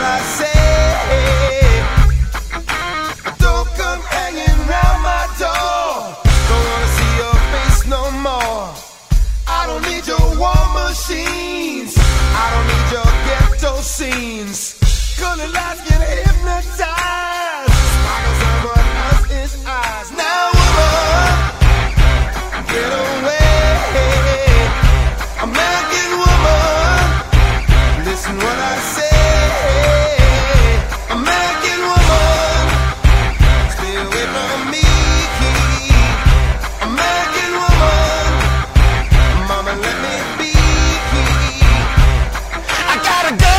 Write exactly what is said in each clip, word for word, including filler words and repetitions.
I say. Don't come hanging round my door. Don't wanna see your face no more. I don't need your war machines. I don't need your ghetto scenes. Color lights get hypnotized. Sparkle someone else's eyes. Now, woman, get away. American woman, listen what I say. American woman, stay away from me. American woman, mama, let me be. I gotta go.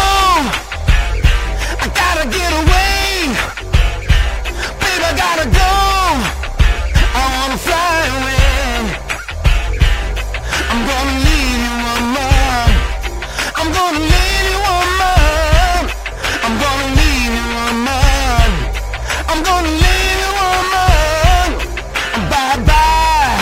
I gotta get away. Baby, I gotta go. I wanna fly away. I'm gonna leave you, woman. I'm gonna leave you, woman. I'm gonna leave you, woman. I'm gonna leave you, woman. Bye bye.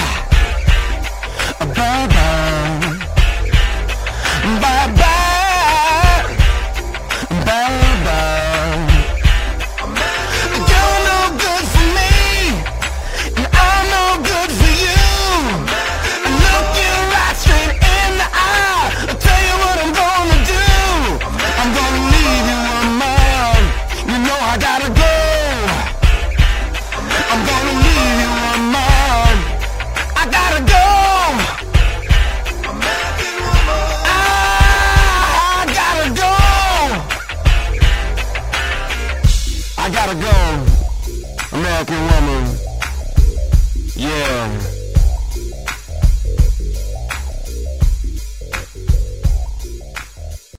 Bye bye. Bye bye. Bye bye. You're no good for me, and I'm no good for you. Look you right straight in the eye. I'll tell you what I'm gonna do. I'm gonna leave you, woman. You know I gotta go. I'm gonna leave you, woman. I gotta go. American woman. I gotta go. I gotta go. American woman.